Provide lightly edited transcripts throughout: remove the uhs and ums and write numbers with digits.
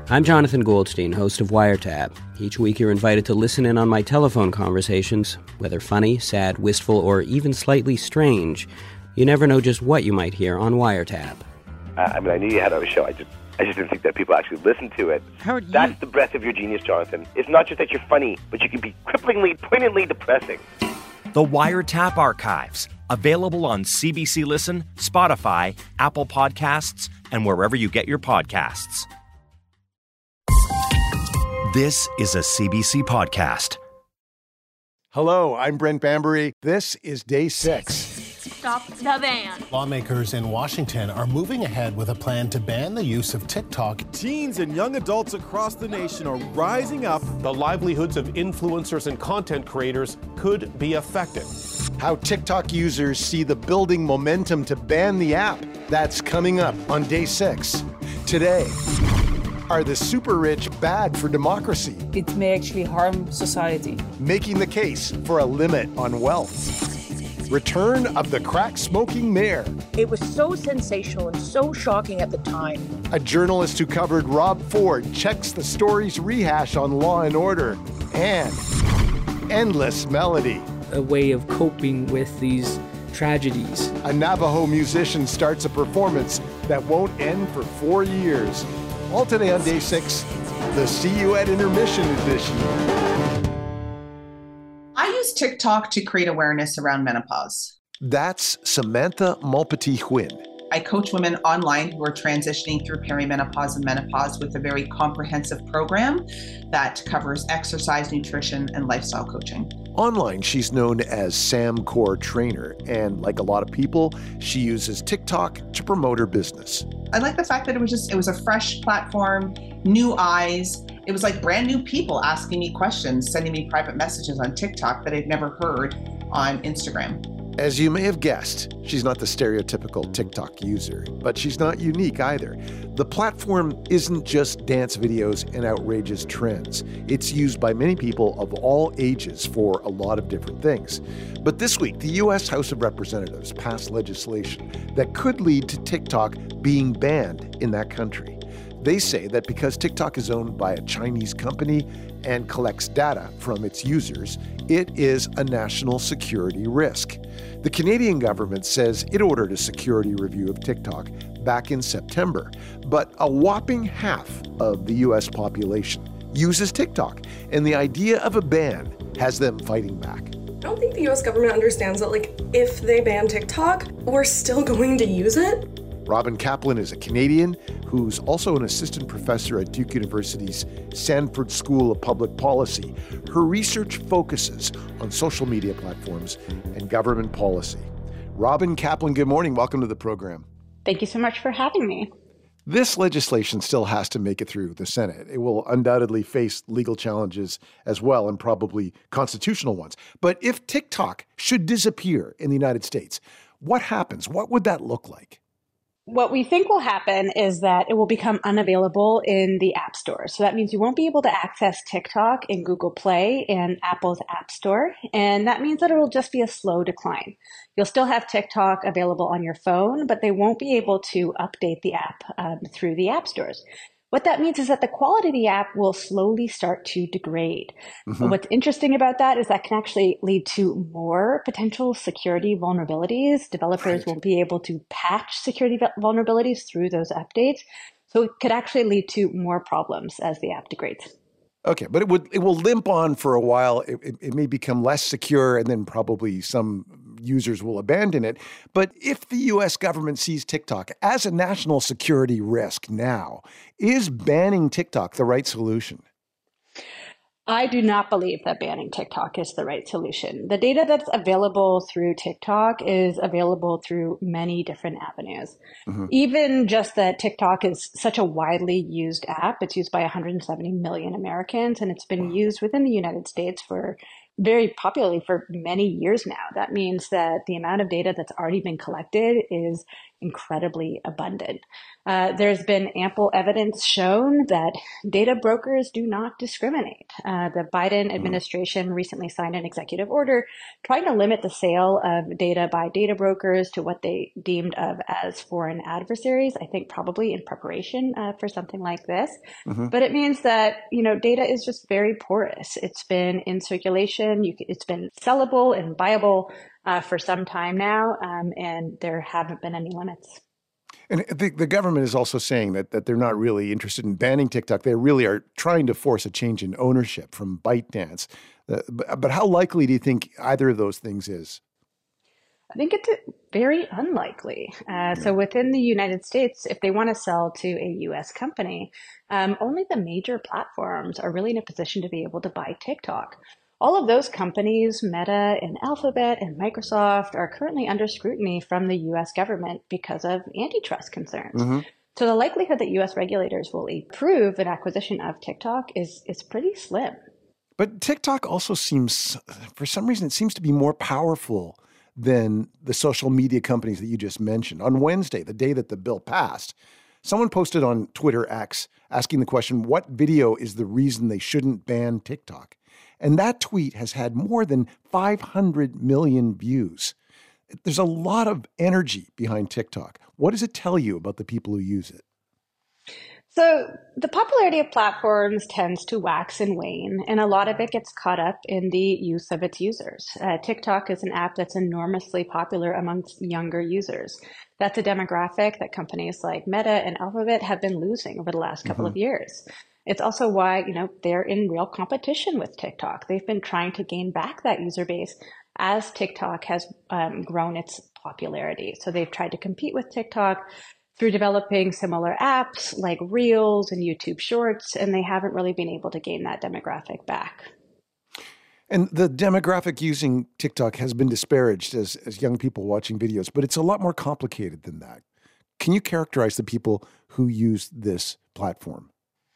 I'm Jonathan Goldstein, host of Wiretap. Each week you're invited to listen in on my telephone conversations, whether funny, sad, wistful, or even slightly strange. You never know just what you might hear on Wiretap. I knew you had a show. I just didn't think that people actually listened to it. That's the breadth of your genius, Jonathan. It's not just that you're funny, but you can be cripplingly, poignantly depressing. The Wiretap Archives, available on CBC Listen, Spotify, Apple Podcasts, and wherever you get your podcasts. This is a CBC podcast. Hello, I'm Brent Bambury. This is Day 6. Stop the ban. Lawmakers in Washington are moving ahead with a plan to ban the use of TikTok. Teens and young adults across the nation are rising up. The livelihoods of influencers and content creators could be affected. How TikTok users see the building momentum to ban the app. That's coming up on Day 6. Today, are the super rich bad for democracy? It may actually harm society. Making the case for a limit on wealth. Return of the crack-smoking mayor. It was so sensational and so shocking at the time. A journalist who covered Rob Ford checks the story's rehash on Law and Order. And Endless Melody. A way of coping with these tragedies. A Navajo musician starts a performance that won't end for 4 years. All today on Day 6, the See You at Intermission edition. I use TikTok to create awareness around menopause. That's Samantha Malpati-Huyn. I coach women online who are transitioning through perimenopause and menopause with a very comprehensive program that covers exercise, nutrition, and lifestyle coaching. Online, she's known as Sam Core Trainer, and like a lot of people, she uses TikTok to promote her business. I like the fact that it was a fresh platform, new eyes. It was like brand new people asking me questions, sending me private messages on TikTok that I'd never heard on Instagram. As you may have guessed, she's not the stereotypical TikTok user, but she's not unique either. The platform isn't just dance videos and outrageous trends. It's used by many people of all ages for a lot of different things. But this week, the U.S. House of Representatives passed legislation that could lead to TikTok being banned in that country. They say that because TikTok is owned by a Chinese company and collects data from its users, it is a national security risk. The Canadian government says it ordered a security review of TikTok back in September, but a whopping half of the U.S. population uses TikTok, and the idea of a ban has them fighting back. I don't think the U.S. government understands that, if they ban TikTok, we're still going to use it. Robin Kaplan is a Canadian who's also an assistant professor at Duke University's Sanford School of Public Policy. Her research focuses on social media platforms and government policy. Robin Kaplan, good morning. Welcome to the program. Thank you so much for having me. This legislation still has to make it through the Senate. It will undoubtedly face legal challenges as well, and probably constitutional ones. But if TikTok should disappear in the United States, what happens? What would that look like? What we think will happen is that it will become unavailable in the App Store. So that means you won't be able to access TikTok in Google Play and Apple's App Store. And that means that it will just be a slow decline. You'll still have TikTok available on your phone, but they won't be able to update the app through the App Stores. What that means is that the quality of the app will slowly start to degrade. Mm-hmm. What's interesting about that is that can actually lead to more potential security vulnerabilities. Developers won't be able to patch security vulnerabilities through those updates. So it could actually lead to more problems as the app degrades. Okay, but it will limp on for a while. It may become less secure, and then probably some users will abandon it. But if the U.S. government sees TikTok as a national security risk now, is banning TikTok the right solution? I do not believe that banning TikTok is the right solution. The data that's available through TikTok is available through many different avenues. Mm-hmm. Even just that TikTok is such a widely used app. It's used by 170 million Americans, and it's been used within the United States for very popularly for many years now. That means that the amount of data that's already been collected is incredibly abundant. There's been ample evidence shown that data brokers do not discriminate. The Biden administration recently signed an executive order trying to limit the sale of data by data brokers to what they deemed of as foreign adversaries, I think probably in preparation for something like this. But it means that, data is just very porous. It's been in circulation. It's been sellable and viable for some time now, and there haven't been any limits. And the government is also saying that they're not really interested in banning TikTok. They really are trying to force a change in ownership from ByteDance. But how likely do you think either of those things is? I think it's very unlikely. So within the United States, if they want to sell to a U.S. company, only the major platforms are really in a position to be able to buy TikTok. All of those companies, Meta and Alphabet and Microsoft, are currently under scrutiny from the U.S. government because of antitrust concerns. So the likelihood that U.S. regulators will approve an acquisition of TikTok is pretty slim. But TikTok also seems, for some reason, it seems to be more powerful than the social media companies that you just mentioned. On Wednesday, the day that the bill passed, someone posted on Twitter X asking the question, what video is the reason they shouldn't ban TikTok? And that tweet has had more than 500 million views. There's a lot of energy behind TikTok. What does it tell you about the people who use it? So the popularity of platforms tends to wax and wane, and a lot of it gets caught up in the use of its users. TikTok is an app that's enormously popular amongst younger users. That's a demographic that companies like Meta and Alphabet have been losing over the last couple of years. It's also why, they're in real competition with TikTok. They've been trying to gain back that user base as TikTok has grown its popularity. So they've tried to compete with TikTok through developing similar apps like Reels and YouTube Shorts, and they haven't really been able to gain that demographic back. And the demographic using TikTok has been disparaged as young people watching videos, but it's a lot more complicated than that. Can you characterize the people who use this platform?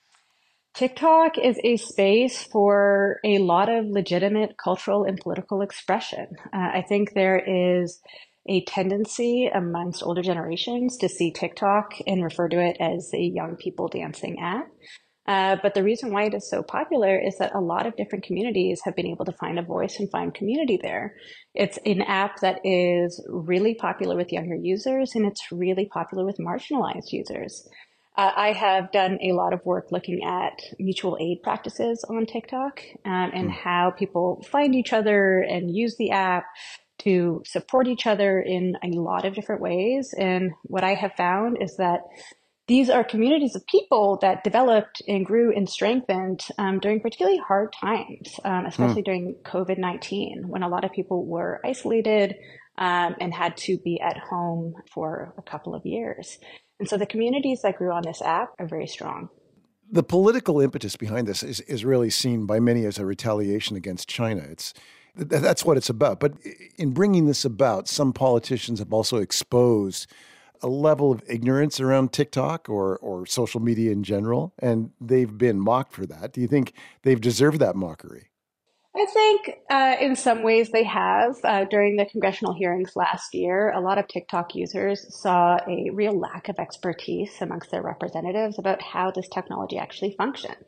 TikTok is a space for a lot of legitimate cultural and political expression. I think there is a tendency amongst older generations to see TikTok and refer to it as a young people dancing app. But the reason why it is so popular is that a lot of different communities have been able to find a voice and find community there. It's an app that is really popular with younger users, and it's really popular with marginalized users. I have done a lot of work looking at mutual aid practices on TikTok and how people find each other and use the app to support each other in a lot of different ways. And what I have found is that these are communities of people that developed and grew and strengthened during particularly hard times, especially during COVID-19, when a lot of people were isolated and had to be at home for a couple of years. And so the communities that grew on this app are very strong. The political impetus behind this is really seen by many as a retaliation against China. That's what it's about. But in bringing this about, some politicians have also exposed a level of ignorance around TikTok or social media in general, and they've been mocked for that. Do you think they've deserved that mockery? I think in some ways they have. During the congressional hearings last year, a lot of TikTok users saw a real lack of expertise amongst their representatives about how this technology actually functioned.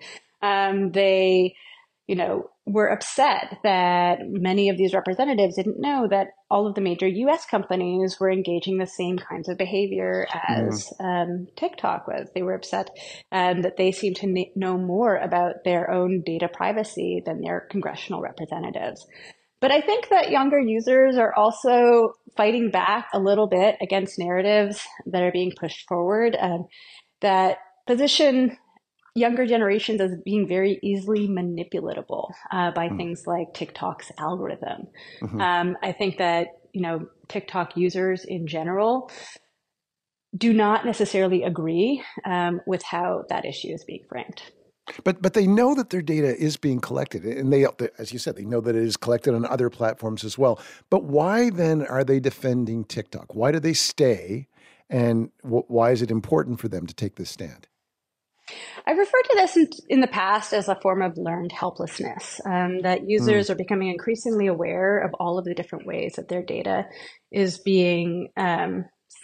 They were upset that many of these representatives didn't know that all of the major U.S. companies were engaging the same kinds of behavior as TikTok was. They were upset that they seemed to know more about their own data privacy than their congressional representatives. But I think that younger users are also fighting back a little bit against narratives that are being pushed forward that position younger generations as being very easily manipulatable by things like TikTok's algorithm. I think that, TikTok users in general do not necessarily agree with how that issue is being framed. But they know that their data is being collected, and they, as you said, they know that it is collected on other platforms as well. But why then are they defending TikTok? Why do they stay, and why is it important for them to take this stand? I've referred to this in the past as a form of learned helplessness, that users are becoming increasingly aware of all of the different ways that their data is being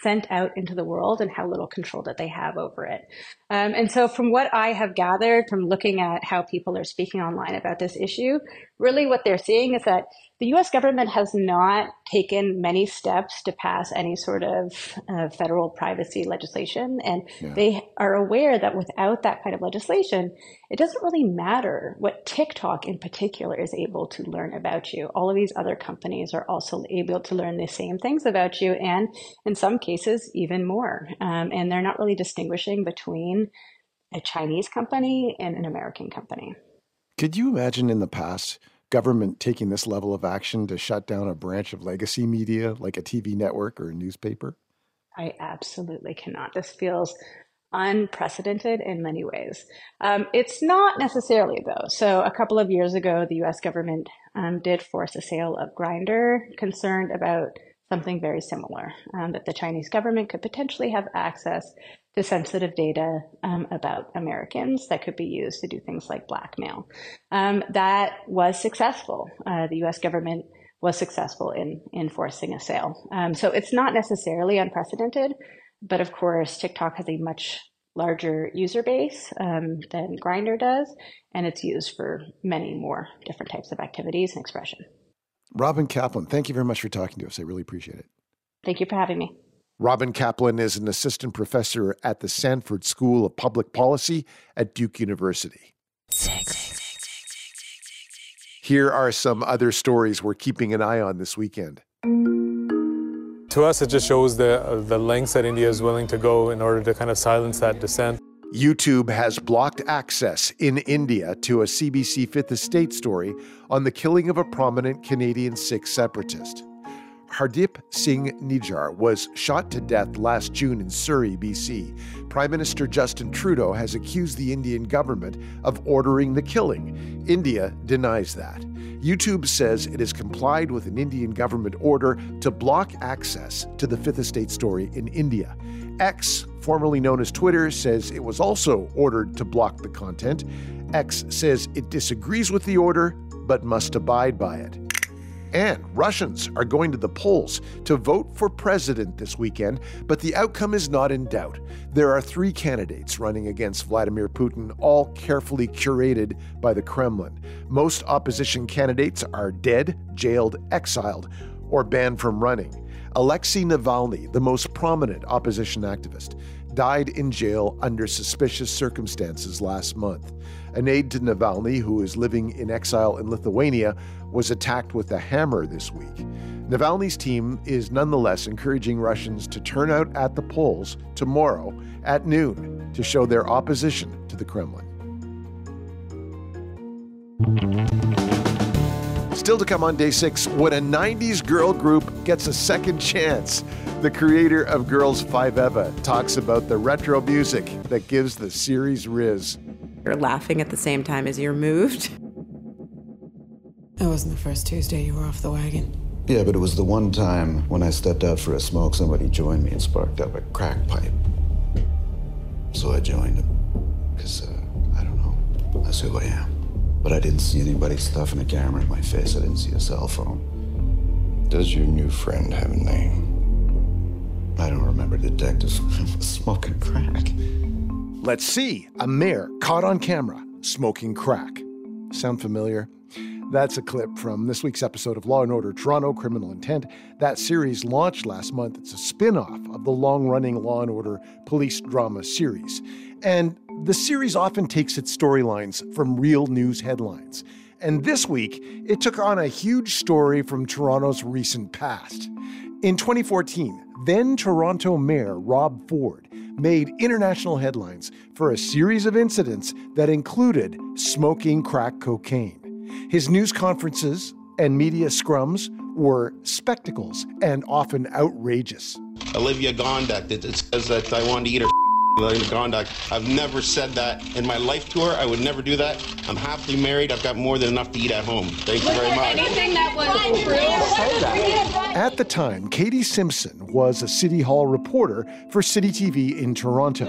sent out into the world and how little control that they have over it. And so from what I have gathered from looking at how people are speaking online about this issue, really what they're seeing is that the US government has not taken many steps to pass any sort of federal privacy legislation. And they are aware that without that kind of legislation, it doesn't really matter what TikTok in particular is able to learn about you. All of these other companies are also able to learn the same things about you, and in some cases, even more. And they're not really distinguishing between a Chinese company and an American company. Could you imagine in the past government taking this level of action to shut down a branch of legacy media like a TV network or a newspaper? I absolutely cannot. This feels unprecedented in many ways. It's not necessarily, though. So a couple of years ago, the U.S. government did force a sale of Grindr, concerned about something very similar, that the Chinese government could potentially have access to sensitive data about Americans that could be used to do things like blackmail. That was successful. The U.S. government was successful in forcing a sale. So it's not necessarily unprecedented, but of course, TikTok has a much larger user base than Grindr does, and it's used for many more different types of activities and expression. Robin Kaplan, thank you very much for talking to us. I really appreciate it. Thank you for having me. Robin Kaplan is an assistant professor at the Sanford School of Public Policy at Duke University. Here are some other stories we're keeping an eye on this weekend. To us, it just shows the lengths that India is willing to go in order to kind of silence that dissent. YouTube has blocked access in India to a CBC Fifth Estate story on the killing of a prominent Canadian Sikh separatist. Hardeep Singh Nijjar was shot to death last June in Surrey, BC. Prime Minister Justin Trudeau has accused the Indian government of ordering the killing. India denies that. YouTube says it has complied with an Indian government order to block access to the Fifth Estate story in India. X, formerly known as Twitter, says it was also ordered to block the content. X says it disagrees with the order, but must abide by it. And Russians are going to the polls to vote for president this weekend, but the outcome is not in doubt. There are 3 candidates running against Vladimir Putin, all carefully curated by the Kremlin. Most opposition candidates are dead, jailed, exiled, or banned from running. Alexei Navalny, the most prominent opposition activist, died in jail under suspicious circumstances last month. An aide to Navalny, who is living in exile in Lithuania, was attacked with a hammer this week. Navalny's team is nonetheless encouraging Russians to turn out at the polls tomorrow at noon to show their opposition to the Kremlin. Still to come on Day 6, when a 90s girl group gets a second chance. The creator of Girls 5 Eva talks about the retro music that gives the series rizz. You're laughing at the same time as you're moved. That wasn't the first Tuesday you were off the wagon. Yeah, but it was the one time when I stepped out for a smoke, somebody joined me and sparked up a crack pipe. So I joined them, because, I don't know, that's who I am. But I didn't see anybody stuffing a camera in my face. I didn't see a cell phone. Does your new friend have a name? I don't remember, Detective. I was smoking crack. Let's see. A mayor caught on camera smoking crack. Sound familiar? That's a clip from this week's episode of Law & Order Toronto, Criminal Intent. That series launched last month. It's a spin-off of the long-running Law & Order police drama series. And the series often takes its storylines from real news headlines. And this week, it took on a huge story from Toronto's recent past. In 2014, then Toronto Mayor Rob Ford made international headlines for a series of incidents that included smoking crack cocaine. His news conferences and media scrums were spectacles and often outrageous. Olivia Gondak, it says that I wanted to eat her Olivia Gondak. I've never said that in my life tour. I would never do that. I'm happily married. I've got more than enough to eat at home. Thank you very much. Anything that was true. At the time, Katie Simpson was a City Hall reporter for City TV in Toronto.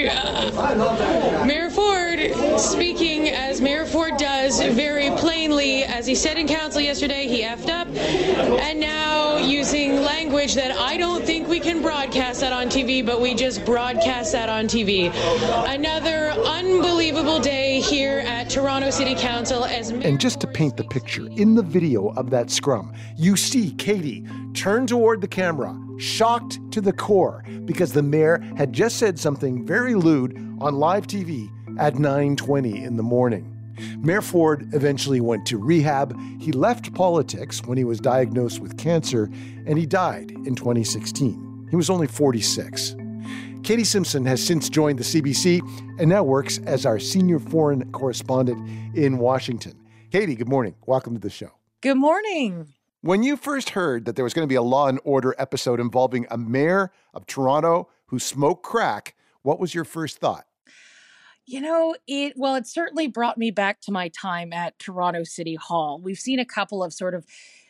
Mayor Ford, speaking as Mayor Ford does very plainly, as he said in council yesterday, he effed up. and now using language that I don't think we can broadcast that on TV, but we just broadcast that on TV. Another unbelievable day here at Toronto City Council. And just to paint the picture, in the video of that scrum, you see Katie turn toward the camera, shocked to the core, because the mayor had just said something very lewd on live TV at 9:20 in the morning. Mayor Ford eventually went to rehab. He left politics when he was diagnosed with cancer, and he died in 2016. He was only 46. Katie Simpson has since joined the CBC and now works as our senior foreign correspondent in Washington. Katie, good morning. Welcome to the show. Good morning. When you first heard that there was going to be a Law and Order episode involving a mayor of Toronto who smoked crack, what was your first thought? You know, it certainly brought me back to my time at Toronto City Hall. We've seen a couple of sort of,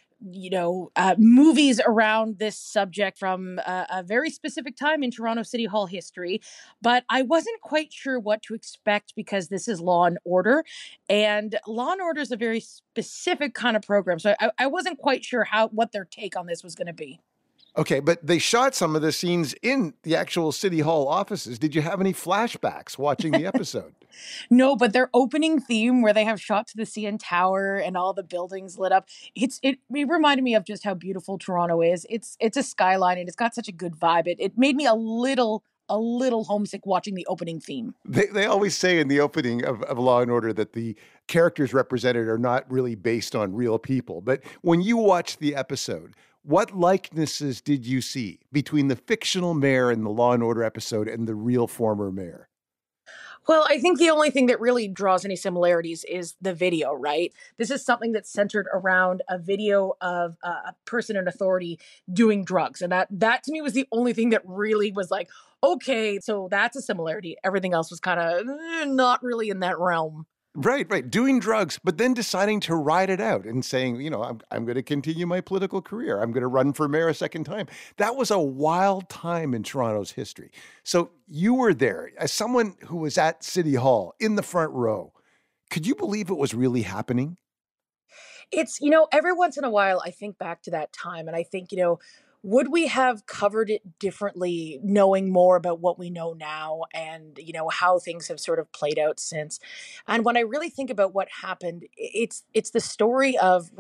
movies around this subject from a very specific time in Toronto City Hall history, but I wasn't quite sure what to expect because this is Law and Order, and Law and Order is a very specific kind of program, so I wasn't quite sure what their take on this was going to be. Okay, but they shot some of the scenes in the actual City Hall offices. Did you have any flashbacks watching the episode? No, but their opening theme where they have shots of the CN Tower and all the buildings lit up, it reminded me of just how beautiful Toronto is. It's a skyline and it's got such a good vibe. It made me a little homesick watching the opening theme. They always say in the opening of Law and Order that the characters represented are not really based on real people. But when you watch the episode, what likenesses did you see between the fictional mayor in the Law and Order episode and the real former mayor? Well, I think the only thing that really draws any similarities is the video, right? This is something that's centered around a video of a person in authority doing drugs. And that to me was the only thing that really was like, okay, so that's a similarity. Everything else was kind of not really in that realm. Right. Doing drugs, but then deciding to ride it out and saying, I'm going to continue my political career. I'm going to run for mayor a second time. That was a wild time in Toronto's history. So you were there as someone who was at City Hall in the front row. Could you believe it was really happening? It's, every once in a while, I think back to that time and I think, would we have covered it differently, knowing more about what we know now and, how things have sort of played out since? And when I really think about what happened, it's the story of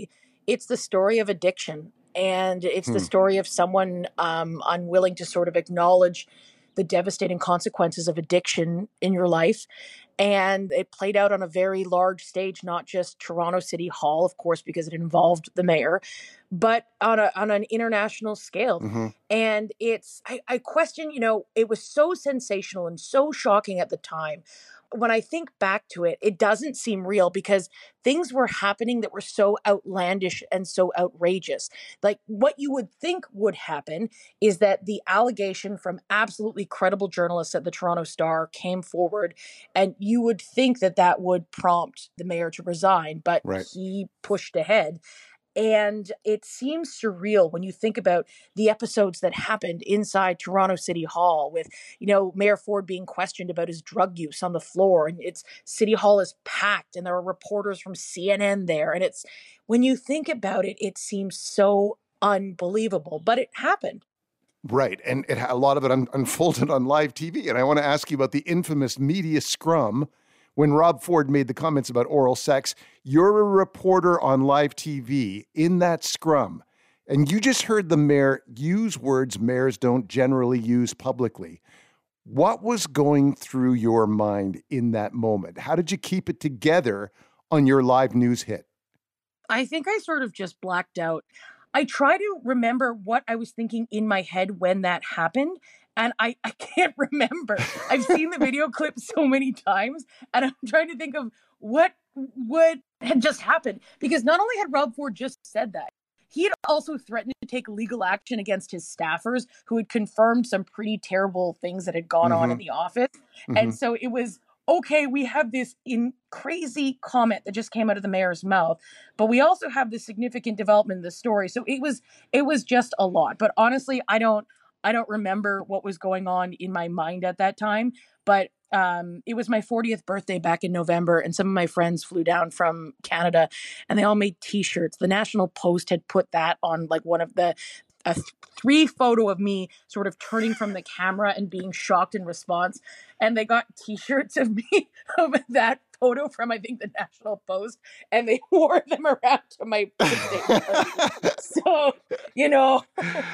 addiction. And it's the story of someone unwilling to sort of acknowledge the devastating consequences of addiction in your life. And it played out on a very large stage, not just Toronto City Hall, of course, because it involved the mayor, but on an international scale. Mm-hmm. And I question, it was so sensational and so shocking at the time. When I think back to it, it doesn't seem real because things were happening that were so outlandish and so outrageous. Like what you would think would happen is that the allegation from absolutely credible journalists at the Toronto Star came forward, and you would think that would prompt the mayor to resign, but he pushed ahead. And it seems surreal when you think about the episodes that happened inside Toronto City Hall with, Mayor Ford being questioned about his drug use on the floor, and City Hall is packed and there are reporters from CNN there. And when you think about it, it seems so unbelievable, but it happened. Right. And a lot of it unfolded on live TV. And I want to ask you about the infamous media scrum. When Rob Ford made the comments about oral sex, you're a reporter on live TV in that scrum, and you just heard the mayor use words mayors don't generally use publicly. What was going through your mind in that moment? How did you keep it together on your live news hit? I think I sort of just blacked out. I try to remember what I was thinking in my head when that happened. And I can't remember. I've seen the video clip so many times, and I'm trying to think of what had just happened. Because not only had Rob Ford just said that, he had also threatened to take legal action against his staffers who had confirmed some pretty terrible things that had gone on in the office. Mm-hmm. And so it was, okay, we have this crazy comment that just came out of the mayor's mouth, but we also have this significant development in the story. So it was just a lot. But honestly, I don't remember what was going on in my mind at that time, but It was my 40th birthday back in November, and some of my friends flew down from Canada, and they all made T-shirts. The National Post had put that on like one of the a 3 photo of me sort of turning from the camera and being shocked in response. And they got T-shirts of me of that photo from, I think, the National Post, and they wore them around to my birthday party. So, you know,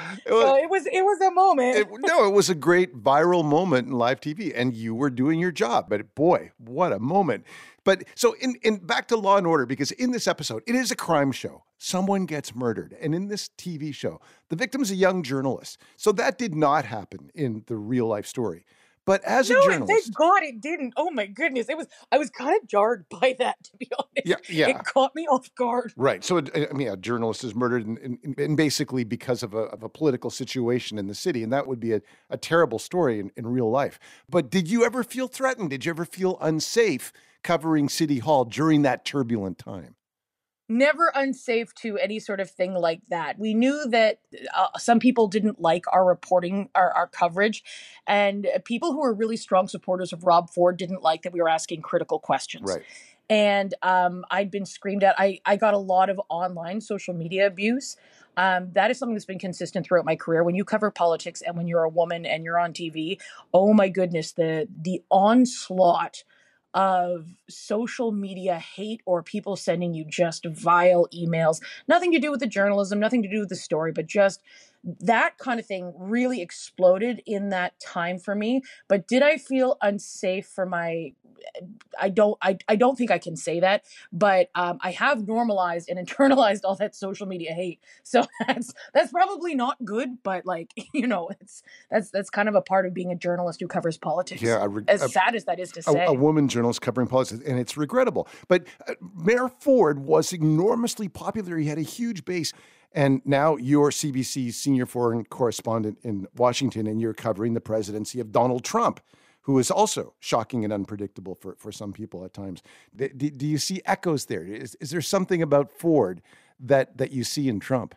it was a moment. It was a great viral moment in live TV, and you were doing your job. But boy, what a moment. But so in back to Law and Order, because in this episode, it is a crime show. Someone gets murdered. And in this TV show, the victim's a young journalist. So that did not happen in the real life story. But as a journalist, thank God it didn't. Oh my goodness, I was kind of jarred by that, to be honest. Yeah. It caught me off guard. Right. So I mean, a journalist is murdered, and basically because of a political situation in the city, and that would be a terrible story in real life. But did you ever feel threatened? Did you ever feel unsafe covering City Hall during that turbulent time? Never unsafe to any sort of thing like that. We knew that some people didn't like our reporting, our coverage, and people who were really strong supporters of Rob Ford didn't like that we were asking critical questions. Right. And I'd been screamed at. I got a lot of online social media abuse. That is something that's been consistent throughout my career. When you cover politics and when you're a woman and you're on TV, oh my goodness, the onslaught of social media hate or people sending you just vile emails, nothing to do with the journalism, nothing to do with the story, but just that kind of thing really exploded in that time for me. But did I feel unsafe for my, I don't think I can say that, but I have normalized and internalized all that social media hate. So that's probably not good, but like, you know, that's kind of a part of being a journalist who covers politics. Yeah, as sad as that is to say. A woman journalist covering politics, and it's regrettable. But Mayor Ford was enormously popular. He had a huge base. And now you're CBC's senior foreign correspondent in Washington, and you're covering the presidency of Donald Trump, who is also shocking and unpredictable for some people at times. Do you see echoes there? Is there something about Ford that you see in Trump?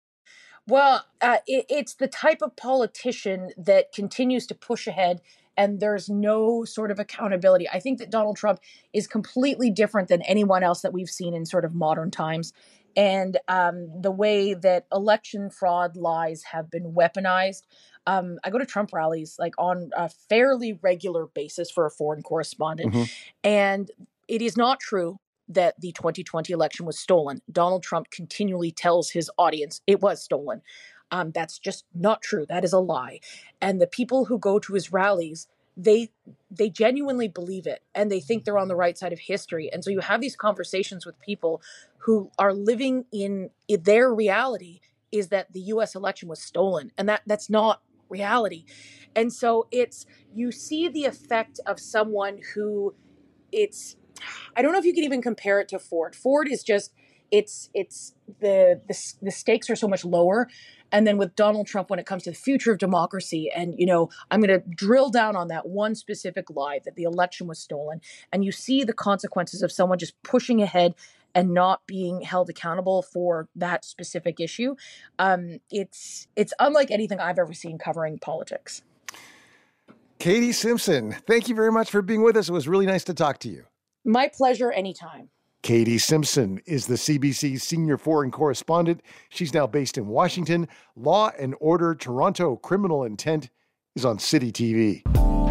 Well, it's the type of politician that continues to push ahead, and there's no sort of accountability. I think that Donald Trump is completely different than anyone else that we've seen in sort of modern times. And the way that election fraud lies have been weaponized. I go to Trump rallies like on a fairly regular basis for a foreign correspondent. Mm-hmm. And it is not true that the 2020 election was stolen. Donald Trump continually tells his audience it was stolen. That's just not true. That is a lie. And the people who go to his rallies, they genuinely believe it, and they think they're on the right side of history. And so you have these conversations with people who are living in their reality is that the U.S. election was stolen, and that's not reality. And so you see the effect of someone who I don't know if you can even compare it to Ford. Ford is just, the stakes are so much lower. And then with Donald Trump, when it comes to the future of democracy, and, you know, I'm going to drill down on that one specific lie that the election was stolen. And you see the consequences of someone just pushing ahead and not being held accountable for that specific issue. It's unlike anything I've ever seen covering politics. Katie Simpson, thank you very much for being with us. It was really nice to talk to you. My pleasure, anytime. Katie Simpson is the CBC's senior foreign correspondent. She's now based in Washington. Law and Order Toronto Criminal Intent is on City TV.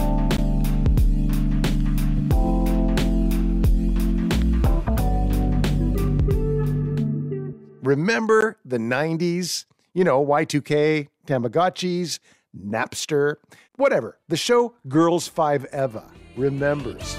Remember the 90s? You know, Y2K, Tamagotchis, Napster, whatever. The show Girls 5 Eva remembers.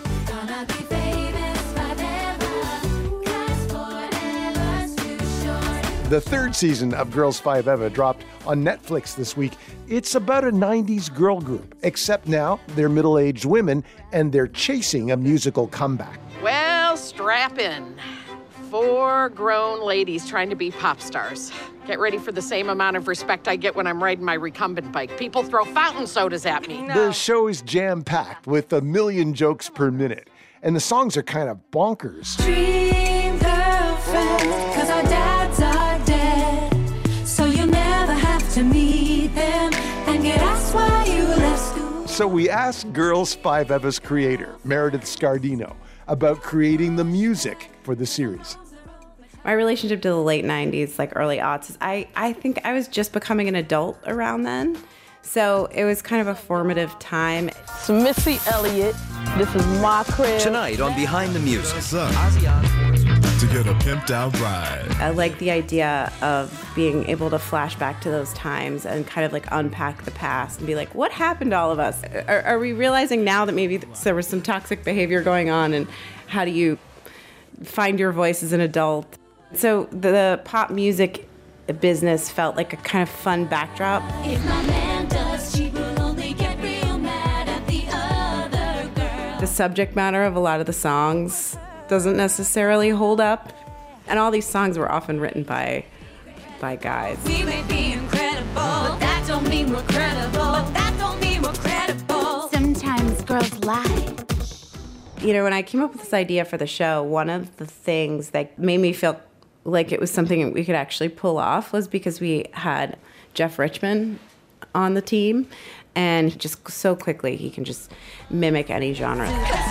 The third season of Girls 5 Eva dropped on Netflix this week. It's about a 90s girl group, except now they're middle-aged women and they're chasing a musical comeback. Well, strap in. 4 grown ladies trying to be pop stars. Get ready for the same amount of respect I get when I'm riding my recumbent bike. People throw fountain sodas at me. No. The show is jam-packed with 1 million jokes per minute, and the songs are kind of bonkers. Dream girlfriend, 'cause our dads are dead, so you never have to meet them and get asked why you left school. So we asked Girls 5 Eva's creator, Meredith Scardino, about creating the music for the series. My relationship to the late 90s, like early aughts, I think I was just becoming an adult around then. So it was kind of a formative time. It's Missy Elliott. This is my crib. Tonight on Behind the Music. To get a pimped out ride. I like the idea of being able to flash back to those times and kind of like unpack the past and be like, what happened to all of us? Are we realizing now that maybe there was some toxic behavior going on, and how do you find your voice as an adult? So the pop music business felt like a kind of fun backdrop. If my man does, she will only get real mad at the other girl. The subject matter of a lot of the songs doesn't necessarily hold up. And all these songs were often written by guys. We may be incredible, but that don't mean we're credible. But that don't mean we're credible. Sometimes girls lie. You know, when I came up with this idea for the show, one of the things that made me feel like it was something we could actually pull off was because we had Jeff Richman on the team, and just so quickly he can just mimic any genre.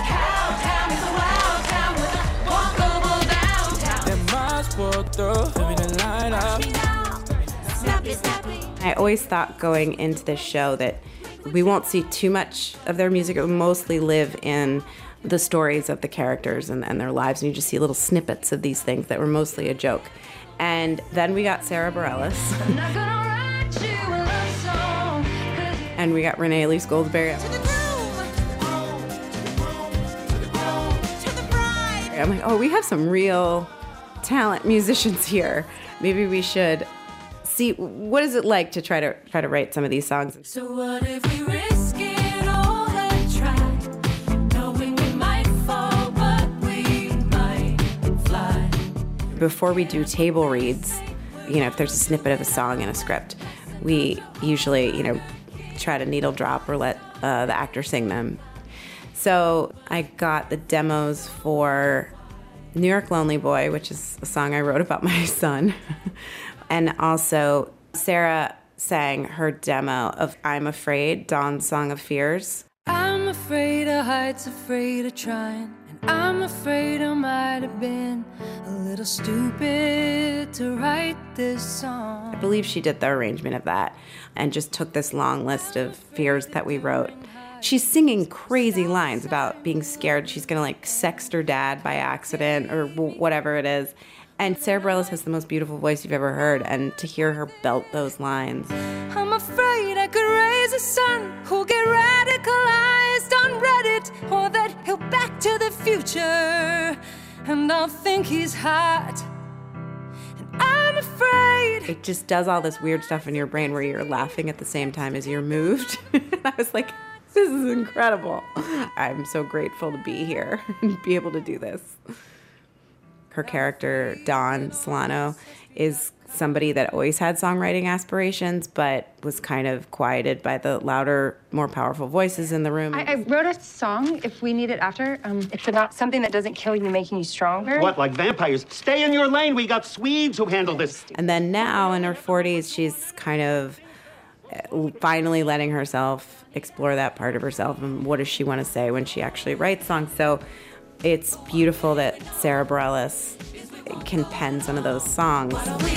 I always thought going into this show that we won't see too much of their music. It will mostly live in the stories of the characters and their lives, and you just see little snippets of these things that were mostly a joke. And then we got Sarah Bareilles. And we got Renee Elise Goldsberry. I'm like, oh, we have some real talent musicians here. Maybe we should see what is it like to try to write some of these songs. So what if we risk it all and try, knowing we might fall, but we might fly? Before we do table reads, if there's a snippet of a song in a script, we usually, try to needle drop or let the actor sing them. So I got the demos for New York Lonely Boy, which is a song I wrote about my son. And also Sarah sang her demo of I'm Afraid, Dawn's Song of Fears. I'm afraid of heights, afraid of trying, and I'm afraid I might have been a little stupid to write this song. I believe she did the arrangement of that and just took this long list of fears that we wrote. She's singing crazy lines about being scared she's gonna sext her dad by accident or whatever it is. And Sarah Bareilles has the most beautiful voice you've ever heard, and to hear her belt those lines. I'm afraid I could raise a son who'll get radicalized on Reddit, or that he'll Back to the Future, and I'll think he's hot. And I'm afraid. It just does all this weird stuff in your brain where you're laughing at the same time as you're moved. I was like, this is incredible. I'm so grateful to be here and be able to do this. Her character, Dawn Solano, is somebody that always had songwriting aspirations, but was kind of quieted by the louder, more powerful voices in the room. I wrote a song, if we need it after. It's about something that doesn't kill you, making you stronger. What, like vampires? Stay in your lane. We got Swedes who handle this. And then now, in her 40s, she's kind of finally letting herself explore that part of herself and what does she want to say when she actually writes songs. So it's beautiful that Sarah Bareilles can pen some of those songs.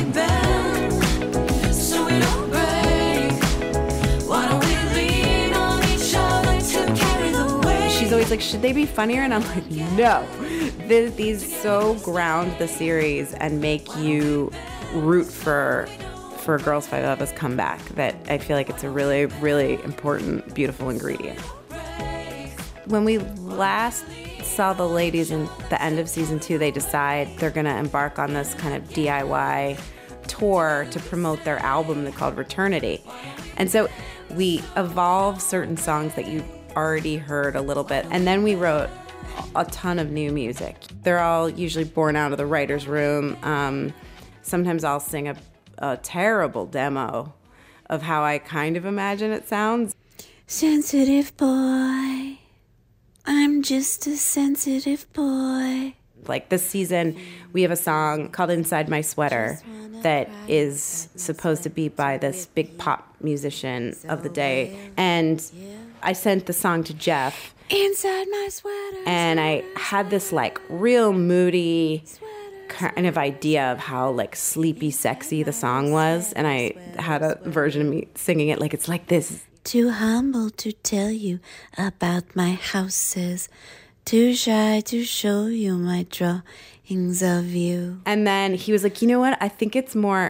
She's always like, should they be funnier? And I'm like, no. These so ground the series and make you root for Girls 5 Eva's comeback that I feel like it's a really, really important, beautiful ingredient. When we last saw the ladies in the end of season 2, they decide they're going to embark on this kind of DIY tour to promote their album called Returnity. And so we evolved certain songs that you already heard a little bit, and then we wrote a ton of new music. They're all usually born out of the writer's room. Sometimes I'll sing a terrible demo of how I kind of imagine it sounds. Sensitive boy, I'm just a sensitive boy. Like this season, we have a song called Inside My Sweater that is supposed to be by this big pop musician of the day. And I sent the song to Jeff. Inside my sweater. And I had this like real moody kind of idea of how like sleepy sexy the song was. And I had a version of me singing it like it's like this. Too humble to tell you about my houses. Too shy to show you my drawings of you. And then he was like, you know what? I think it's more,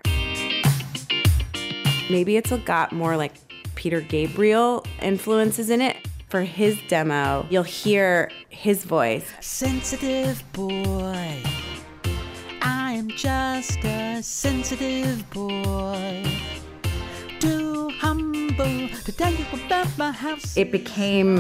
maybe it's got more like Peter Gabriel influences in it. For his demo, you'll hear his voice. Sensitive boy, I'm just a sensitive boy. Too humble to tell you about my house. It became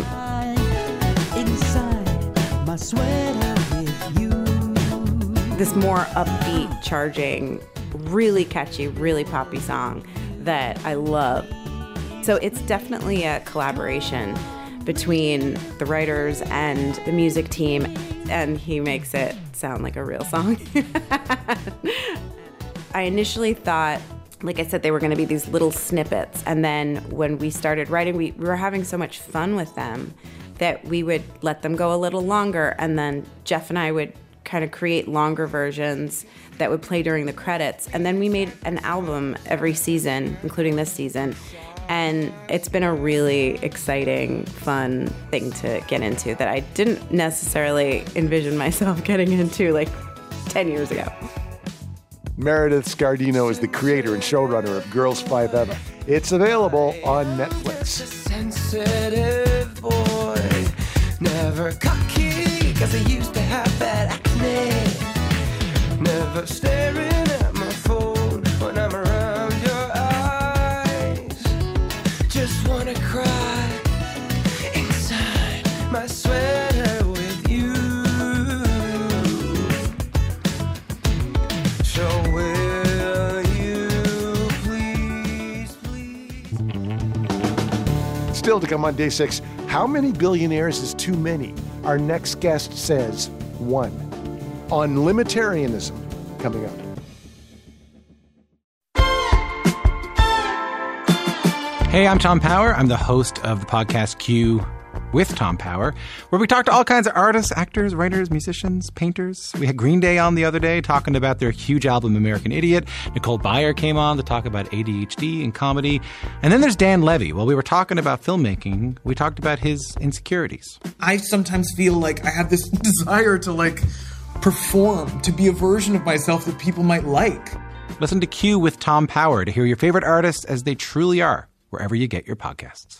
inside my sweater with you. This more upbeat, charging, really catchy, really poppy song that I love. So it's definitely a collaboration between the writers and the music team, and he makes it sound like a real song. I initially thought, like I said, they were going to be these little snippets, and then when we started writing, we were having so much fun with them that we would let them go a little longer, and then Jeff and I would kind of create longer versions that would play during the credits, and then we made an album every season, including this season. And it's been a really exciting, fun thing to get into that I didn't necessarily envision myself getting into like 10 years ago. Meredith Scardino is the creator and showrunner of Girls 5 Eva. It's available on Netflix. Sensitive boy, never cocky, cause I used to have bad acne. Never staring at my phone when I'm around your eyes. Just wanna cry inside my sweater with you. So will you please? Still to come on Day 6, how many billionaires is too many? Our next guest says 1. On limitarianism, coming up. Hey, I'm Tom Power. I'm the host of the podcast Q with Tom Power, where we talk to all kinds of artists, actors, writers, musicians, painters. We had Green Day on the other day talking about their huge album, American Idiot. Nicole Byer came on to talk about ADHD and comedy. And then there's Dan Levy. While we were talking about filmmaking, we talked about his insecurities. I sometimes feel like I have this desire to perform, to be a version of myself that people might like. Listen to Q with Tom Power to hear your favorite artists as they truly are, wherever you get your podcasts.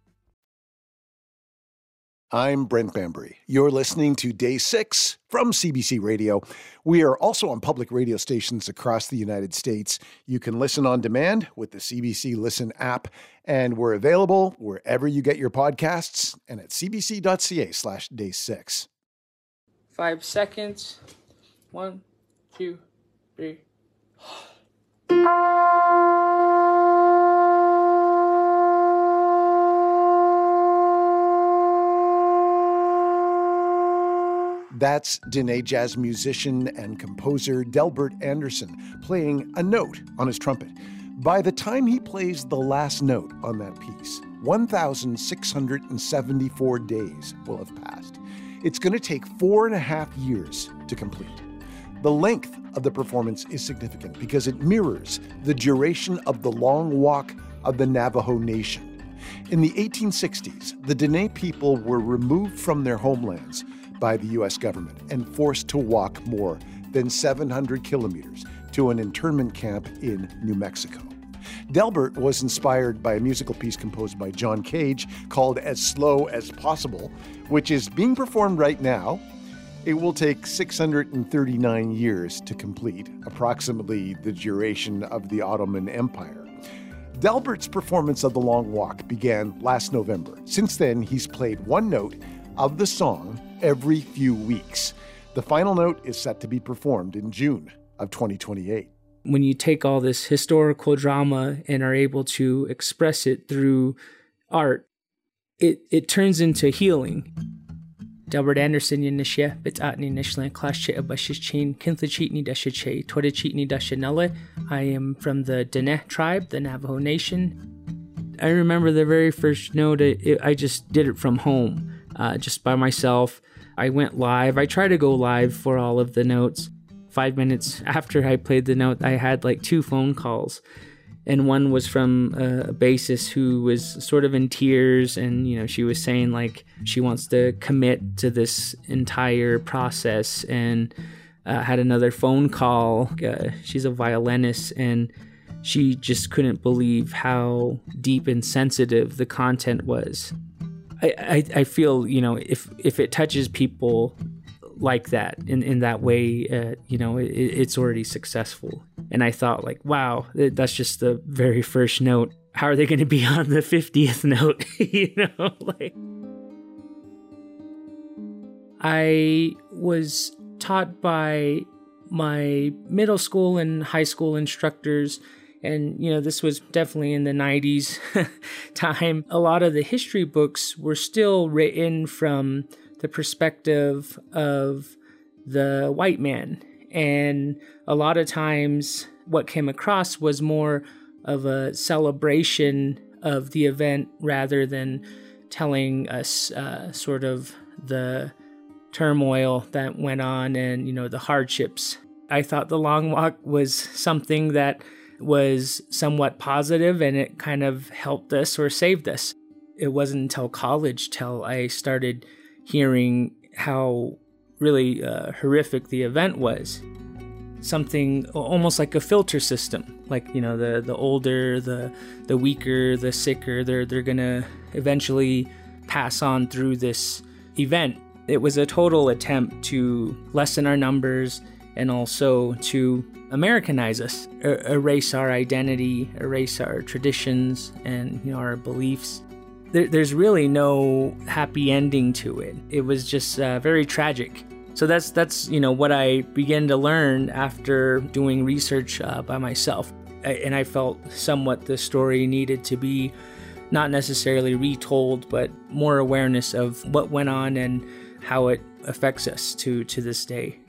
I'm Brent Bambury. You're listening to Day 6 from CBC Radio. We are also on public radio stations across the United States. You can listen on demand with the CBC Listen app, and we're available wherever you get your podcasts and at cbc.ca/day6. 5 seconds. 1, 2, 3. That's Dene jazz musician and composer Delbert Anderson playing a note on his trumpet. By the time he plays the last note on that piece, 1,674 days will have passed. It's going to take 4.5 years to complete. The length of the performance is significant because it mirrors the duration of the long walk of the Navajo Nation. In the 1860s, the Dene people were removed from their homelands by the U.S. government and forced to walk more than 700 kilometers to an internment camp in New Mexico. Delbert was inspired by a musical piece composed by John Cage called As Slow as Possible, which is being performed right now. It will take 639 years to complete, approximately the duration of the Ottoman Empire. Delbert's performance of The Long Walk began last November. Since then, he's played one note of the song every few weeks. The final note is set to be performed in June of 2028. When you take all this historical drama and are able to express it through art, it turns into healing. Delbert Anderson Yinishe, Bitatni Nishlan Clash Abashish Chain, Kinthachitni Dashache, Torachitni Dashanele. I am from the Dene tribe, the Navajo Nation. I remember the very first note, I just did it from home, just by myself. I went live. I tried to go live for all of the notes. 5 minutes after I played the note, I had like 2 phone calls. And one was from a bassist who was sort of in tears, and she was saying like she wants to commit to this entire process. And had another phone call. She's a violinist, and she just couldn't believe how deep and sensitive the content was. I feel if it touches people like that in that way, it's already successful. And I thought like, wow, that's just the very first note. How are they going to be on the 50th note? I was taught by my middle school and high school instructors, and this was definitely in the 90s time. A lot of the history books were still written from the perspective of the white man. And a lot of times what came across was more of a celebration of the event rather than telling us sort of the turmoil that went on and, the hardships. I thought the Long Walk was something that was somewhat positive, and it kind of helped us or saved us. It wasn't until college till I started hearing how really horrific the event was. Something almost like a filter system, like the older, the weaker, the sicker, they're gonna eventually pass on through this event. It was a total attempt to lessen our numbers and also to Americanize us, erase our identity, erase our traditions and our beliefs. There's really no happy ending to it. It was just very tragic. So that's what I began to learn after doing research by myself. And I felt somewhat the story needed to be not necessarily retold, but more awareness of what went on and how it affects us to this day.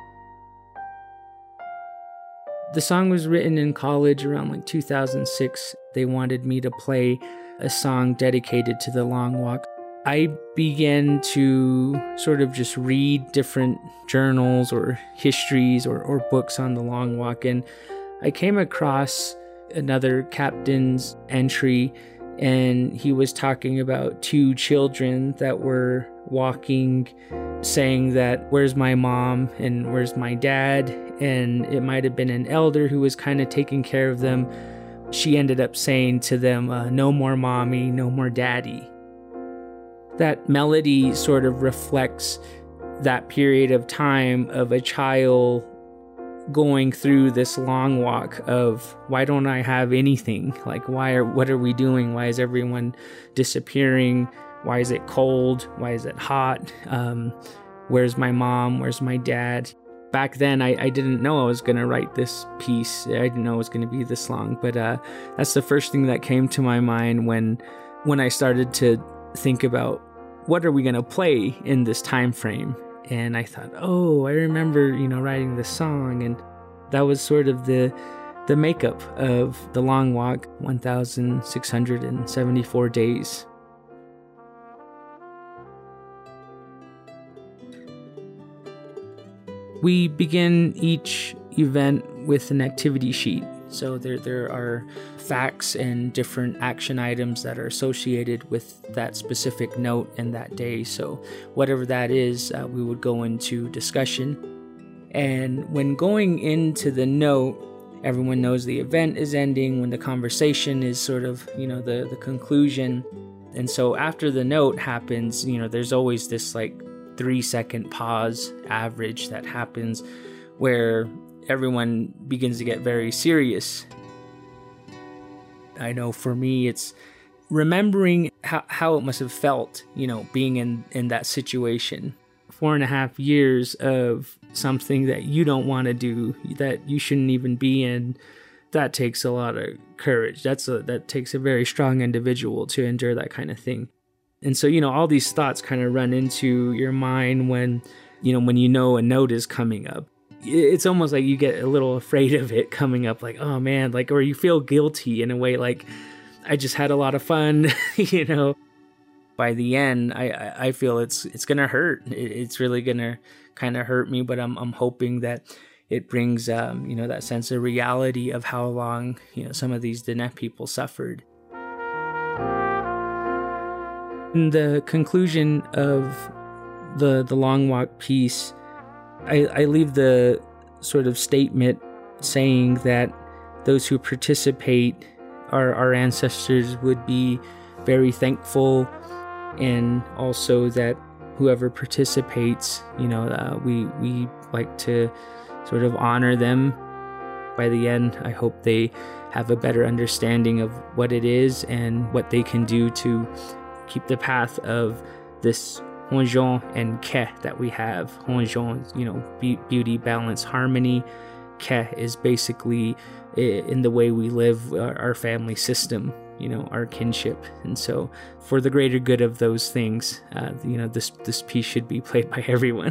The song was written in college around like 2006. They wanted me to play a song dedicated to the Long Walk. I began to sort of just read different journals or histories or books on the Long Walk, and I came across another captain's entry, and he was talking about 2 children that were walking, saying that, "Where's my mom and where's my dad?" And it might have been an elder who was kind of taking care of them. She ended up saying to them, "No more mommy, no more daddy." That melody sort of reflects that period of time of a child going through this long walk of, why don't I have anything? Like, what are we doing? Why is everyone disappearing? Why is it cold? Why is it hot? Where's my mom? Where's my dad? Back then, I didn't know I was going to write this piece. I didn't know it was going to be this long, but that's the first thing that came to my mind when I started to think about what are we going to play in this time frame. And I thought, I remember, writing this song, and that was sort of the makeup of the Long Walk, 1,674 days. We begin each event with an activity sheet. So there are facts and different action items that are associated with that specific note and that day. So whatever that is, we would go into discussion. And when going into the note, everyone knows the event is ending when the conversation is sort of, the conclusion. And so after the note happens, there's always this like 3-second pause average that happens where everyone begins to get very serious. I know for me, it's remembering how it must have felt, being in that situation. 4.5 years of something that you don't want to do, that you shouldn't even be in, that takes a lot of courage. That takes a very strong individual to endure that kind of thing. And so, all these thoughts kind of run into your mind when a note is coming up. It's almost like you get a little afraid of it coming up, like, oh man, like, or you feel guilty in a way, like, I just had a lot of fun, you know. By the end, I feel it's gonna hurt. It's really gonna kind of hurt me, but I'm hoping that it brings you know, that sense of reality of how long, you know, some of these Diné people suffered. In the conclusion of the Long Walk piece, I leave the sort of statement saying that those who participate, our ancestors, would be very thankful, and also that whoever participates, you know, we like to sort of honor them. By the end, I hope they have a better understanding of what it is and what they can do to keep the path of this Honjon and Ke that we have. Honjon, you know, beauty, balance, harmony. Ke is basically in the way we live, our family system, you know, our kinship. And so for the greater good of those things, you know, this piece should be played by everyone.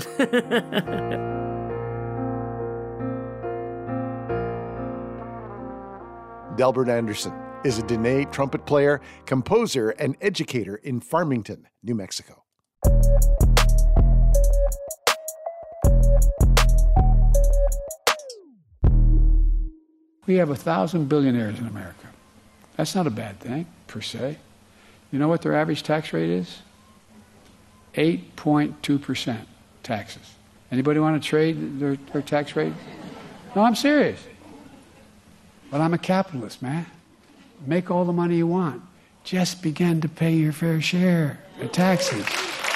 Delbert Anderson is a Diné trumpet player, composer, and educator in Farmington, New Mexico. We have 1,000 billionaires in America. That's not a bad thing, per se. You know what their average tax rate is? 8.2% taxes. Anybody want to trade their tax rate? No, I'm serious. But I'm a capitalist, man. Make all the money you want. Just begin to pay your fair share of taxes.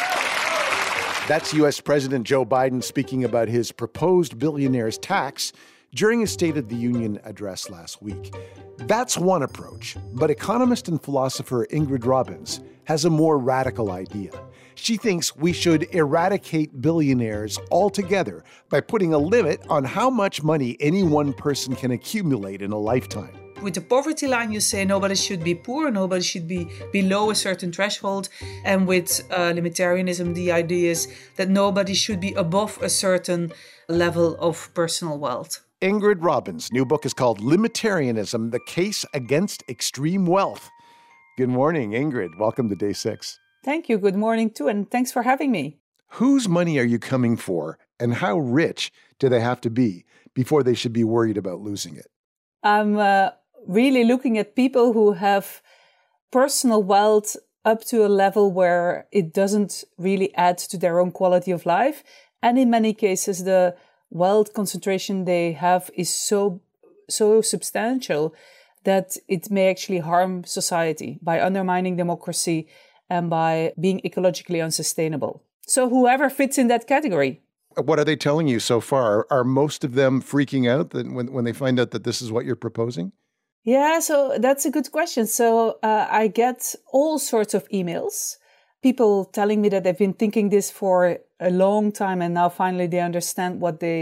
That's U.S. President Joe Biden speaking about his proposed billionaire's tax during his State of the Union address last week. That's one approach, but economist and philosopher Ingrid Robbins has a more radical idea. She thinks we should eradicate billionaires altogether by putting a limit on how much money any one person can accumulate in a lifetime. With the poverty line, you say nobody should be poor, nobody should be below a certain threshold. And with libertarianism, the idea is that nobody should be above a certain level of personal wealth. Ingrid Robbins' new book is called Limitarianism, The Case Against Extreme Wealth. Good morning, Ingrid. Welcome to Day 6. Thank you. Good morning, too, and thanks for having me. Whose money are you coming for, and how rich do they have to be before they should be worried about losing it? I'm really looking at people who have personal wealth up to a level where it doesn't really add to their own quality of life. And in many cases, the wealth concentration they have is so substantial that it may actually harm society by undermining democracy and by being ecologically unsustainable. So whoever fits in that category. What are they telling you so far? Are most of them freaking out when they find out that this is what you're proposing? Yeah, so that's a good question. So I get all sorts of emails, people telling me that they've been thinking this for a long time and now finally they understand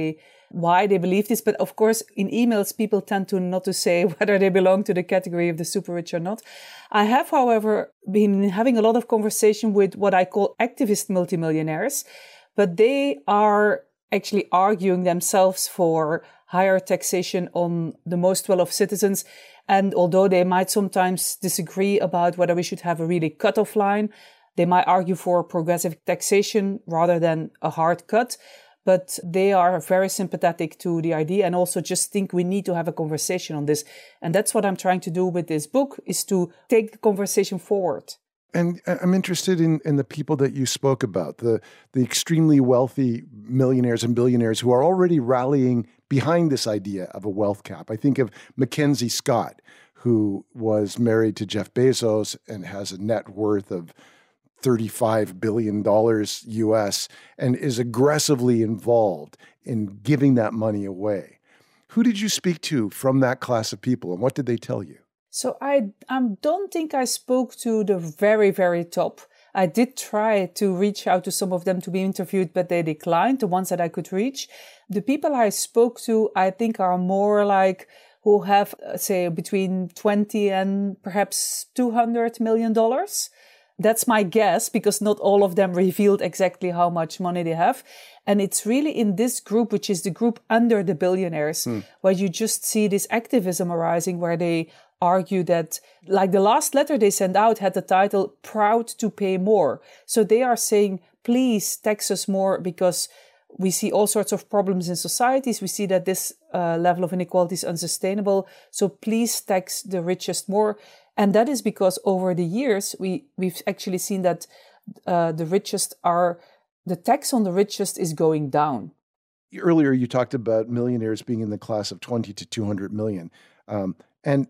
why they believe this. But of course, in emails, people tend to not to say whether they belong to the category of the super rich or not. I have, however, been having a lot of conversation with what I call activist multimillionaires, but they are actually arguing themselves for higher taxation on the most well-off citizens. And although they might sometimes disagree about whether we should have a really cutoff line, they might argue for progressive taxation rather than a hard cut. But they are very sympathetic to the idea and also just think we need to have a conversation on this. And that's what I'm trying to do with this book, is to take the conversation forward. And I'm interested in the people that you spoke about, the extremely wealthy millionaires and billionaires who are already rallying behind this idea of a wealth cap. I think of Mackenzie Scott, who was married to Jeff Bezos and has a net worth of $35 billion US and is aggressively involved in giving that money away. Who did you speak to from that class of people, and what did they tell you? So I don't think I spoke to the very, very top. I did try to reach out to some of them to be interviewed, but they declined, the ones that I could reach. The people I spoke to, I think, are more like who have, say, between 20 and perhaps $200 million. That's my guess, because not all of them revealed exactly how much money they have. And it's really in this group, which is the group under the billionaires, where you just see this activism arising, where they argue that, like the last letter they sent out had the title "Proud to Pay More." So they are saying, please tax us more, because we see all sorts of problems in societies. We see that this level of inequality is unsustainable. So please tax the richest more. And that is because over the years, we've actually seen that the tax on the richest is going down. Earlier, you talked about millionaires being in the class of 20 to 200 million. And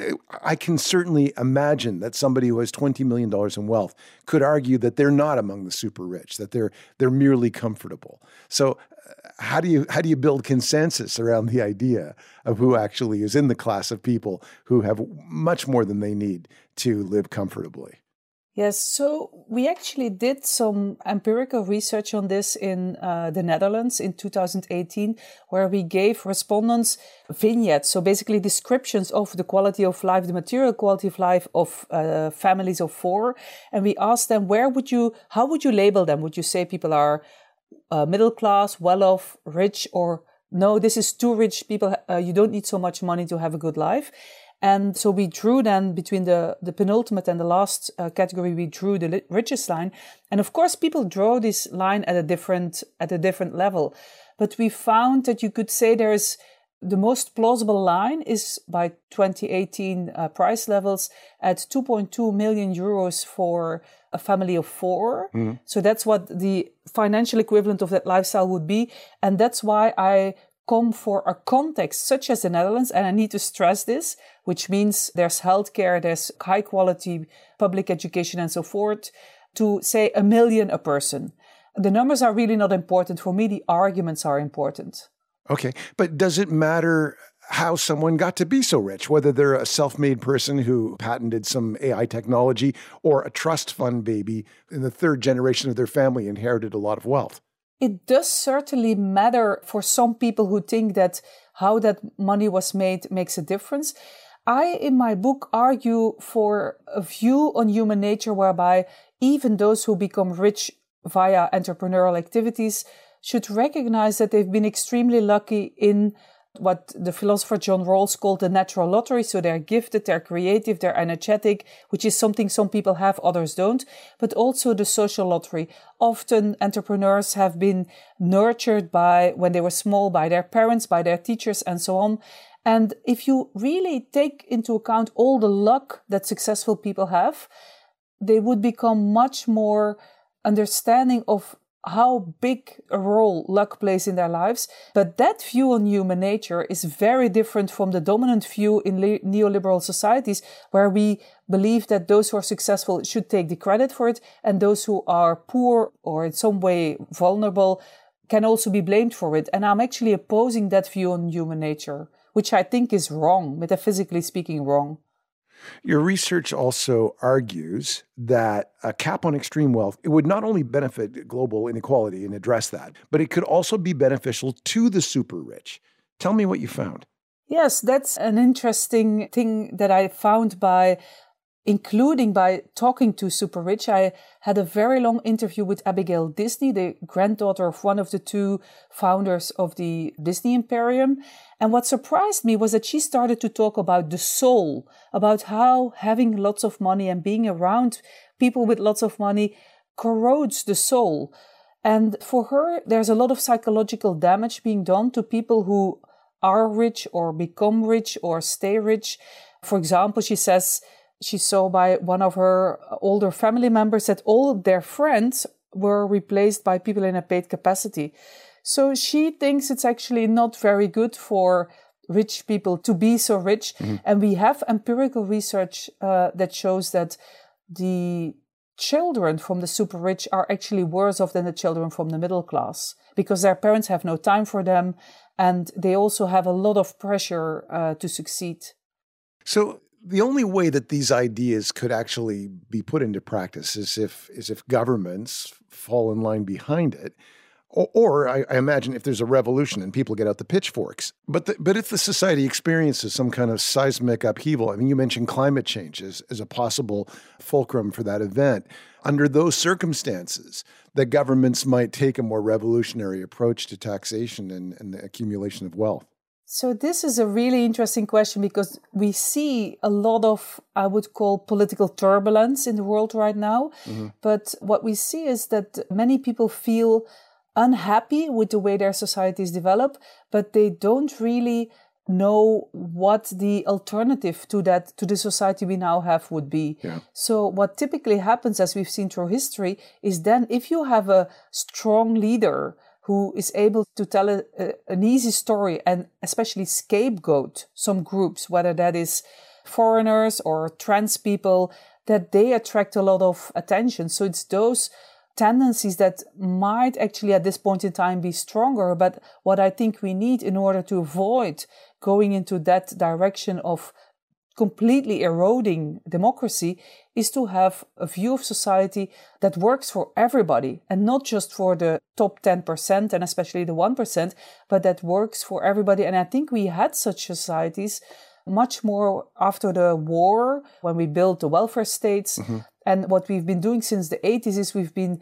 I can certainly imagine that somebody who has $20 million in wealth could argue that they're not among the super rich, that they're merely comfortable. So how do you build consensus around the idea of who actually is in the class of people who have much more than they need to live comfortably? Yes, so we actually did some empirical research on this in the Netherlands in 2018, where we gave respondents vignettes, so basically descriptions of the quality of life, the material quality of life of families of four. And we asked them, how would you label them? Would you say people are middle class, well-off, rich, or no, this is too rich people, you don't need so much money to have a good life? And so we drew then between the penultimate and the last category, we drew the richest line. And of course, people draw this line at a different level. But we found that you could say the most plausible line is by 2018 price levels at 2.2 million euros for a family of four. Mm-hmm. So that's what the financial equivalent of that lifestyle would be. And that's why I come for a context such as the Netherlands, and I need to stress this, which means there's healthcare, there's high quality public education and so forth, to say 1 million a person. The numbers are really not important. For me, the arguments are important. Okay, but does it matter how someone got to be so rich, whether they're a self-made person who patented some AI technology or a trust fund baby in the third generation of their family inherited a lot of wealth? It does certainly matter for some people who think that how that money was made makes a difference. I, in my book, argue for a view on human nature whereby even those who become rich via entrepreneurial activities should recognize that they've been extremely lucky in what the philosopher John Rawls called the natural lottery. So they're gifted, they're creative, they're energetic, which is something some people have, others don't, but also the social lottery. Often entrepreneurs have been nurtured when they were small, by their parents, by their teachers, and so on. And if you really take into account all the luck that successful people have, they would become much more understanding of how big a role luck plays in their lives. But that view on human nature is very different from the dominant view in neoliberal societies, where we believe that those who are successful should take the credit for it, and those who are poor or in some way vulnerable can also be blamed for it. And I'm actually opposing that view on human nature, which I think is wrong, metaphysically speaking wrong. Your research also argues that a cap on extreme wealth, it would not only benefit global inequality and address that, but it could also be beneficial to the super rich. Tell me what you found. Yes, that's an interesting thing that I found by talking to super rich. I had a very long interview with Abigail Disney, the granddaughter of one of the two founders of the Disney Imperium. And what surprised me was that she started to talk about the soul, about how having lots of money and being around people with lots of money corrodes the soul. And for her, there's a lot of psychological damage being done to people who are rich or become rich or stay rich. For example, she says she saw by one of her older family members that all their friends were replaced by people in a paid capacity. So she thinks it's actually not very good for rich people to be so rich. Mm-hmm. And we have empirical research that shows that the children from the super rich are actually worse off than the children from the middle class, because their parents have no time for them and they also have a lot of pressure to succeed. So the only way that these ideas could actually be put into practice is if governments fall in line behind it. Or I imagine if there's a revolution and people get out the pitchforks. But if the society experiences some kind of seismic upheaval, I mean, you mentioned climate change as a possible fulcrum for that event. under those circumstances, the governments might take a more revolutionary approach to taxation and the accumulation of wealth? So this is a really interesting question because we see a lot of, I would call, political turbulence in the world right now. But what we see is that many people feel unhappy with the way their societies develop, but they don't really know what the alternative to the society we now have would be. Yeah. So what typically happens, as we've seen through history, is then if you have a strong leader who is able to tell an easy story and especially scapegoat some groups, whether that is foreigners or trans people, that they attract a lot of attention. So it's those tendencies that might actually at this point in time be stronger. But what I think we need in order to avoid going into that direction of completely eroding democracy is to have a view of society that works for everybody and not just for the top 10% and especially the 1%, but that works for everybody. And I think we had such societies much more after the war when we built the welfare states. And what we've been doing since the 80s is we've been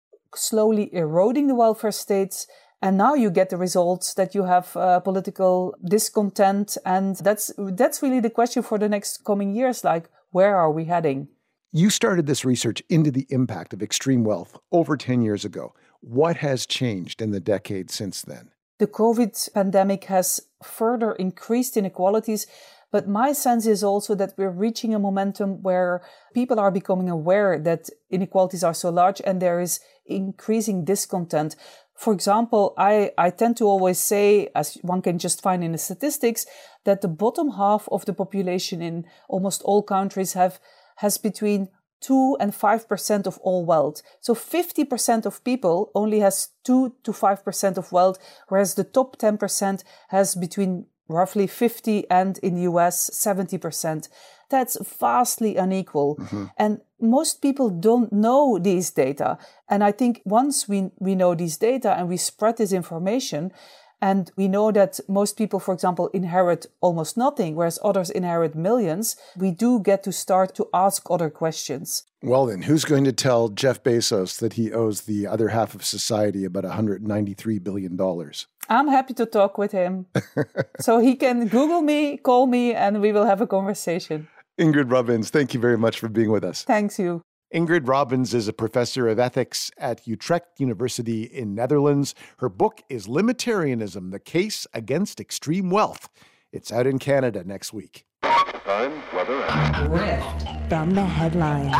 slowly eroding the welfare states. And now you get the results that you have political discontent. And that's really the question for the next coming years. Like, where are we heading? You started this research into the impact of extreme wealth over 10 years ago. What has changed in the decade since then? The COVID pandemic has further increased inequalities. But my sense is also that we're reaching a momentum where people are becoming aware that inequalities are so large and there is increasing discontent. For example, I tend to always say, as one can just find in the statistics, that the bottom half of the population in almost all countries has between 2 and 5% of all wealth. So 50% of people only has 2 to 5% of wealth, whereas the top 10% has between roughly 50 and in the US 70%. That's vastly unequal. And most people don't know these data. And I think once we know these data and we spread this information, and we know that most people, for example, inherit almost nothing, whereas others inherit millions, we do get to start to ask other questions. Well, then, who's going to tell Jeff Bezos that he owes the other half of society about $193 billion? I'm happy to talk with him. So he can Google me, call me, and we will have a conversation. Ingrid Robbins, thank you very much for being with us. Thanks you. Ingrid Robbins is a professor of ethics at Utrecht University in Netherlands. Her book is Limitarianism, The Case Against Extreme Wealth. It's out in Canada next week. Time, weather, and Rift from the headlines.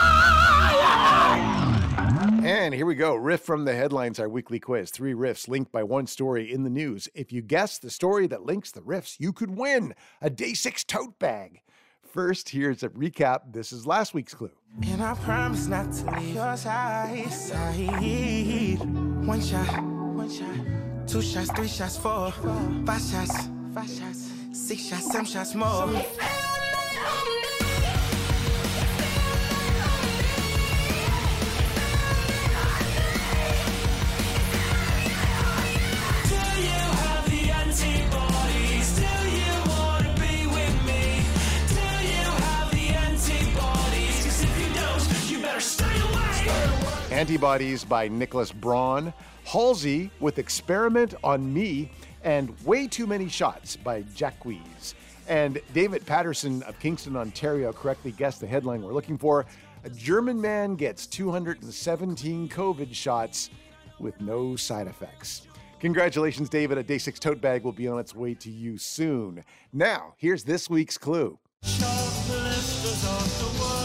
And here we go. Riff from the headlines, our weekly quiz. 3 riffs linked by one story in the news. If you guess the story that links the riffs, you could win a Day 6 tote bag. First, here's a recap. This is last week's clue. And I promise not to leave your side. One shot, 2 shots, 3 shots, 4, 5 shots, 6 shots, 7 shots more. Antibodies by Nicholas Braun, Halsey with Experiment on Me, and Way Too Many Shots by Jacquees. And David Patterson of Kingston, Ontario correctly guessed the headline we're looking for. A German man gets 217 COVID shots with no side effects. Congratulations, David. A Day 6 tote bag will be on its way to you soon. Now, here's this week's clue. Shoplifters of the world.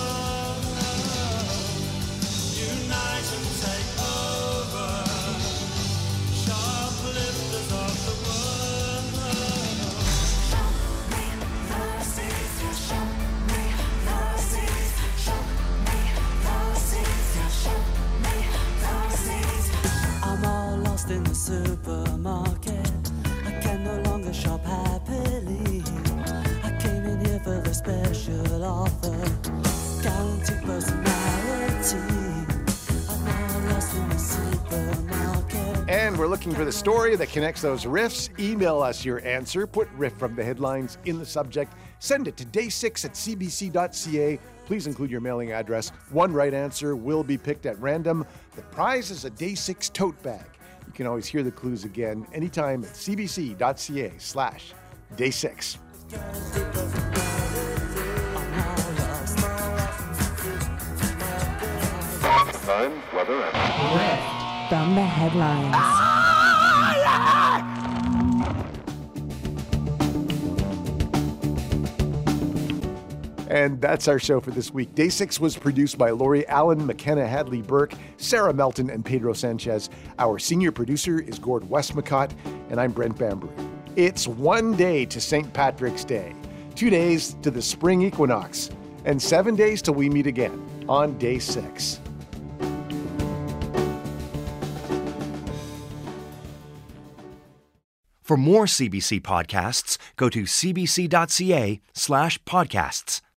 In the supermarket, I can no longer shop happily. I came in here for the special offer, guaranteed personality. I'm all lost in the supermarket. And we're looking for the story that connects those riffs. Email us your answer. Put riff from the headlines in the subject. Send it to day6@cbc.ca. Please include your mailing address. One right answer will be picked at random. The prize is a Day 6 tote bag. You can always hear the clues again anytime at cbc.ca/day6. Time, weather, and From the headlines. And that's our show for this week. Day 6 was produced by Lori Allen, McKenna Hadley-Burke, Sarah Melton, and Pedro Sanchez. Our senior producer is Gord Westmacott, and I'm Brent Bambury. It's one day to St. Patrick's Day, 2 days to the spring equinox, and 7 days till we meet again on Day 6. For more CBC podcasts, go to cbc.ca/podcasts.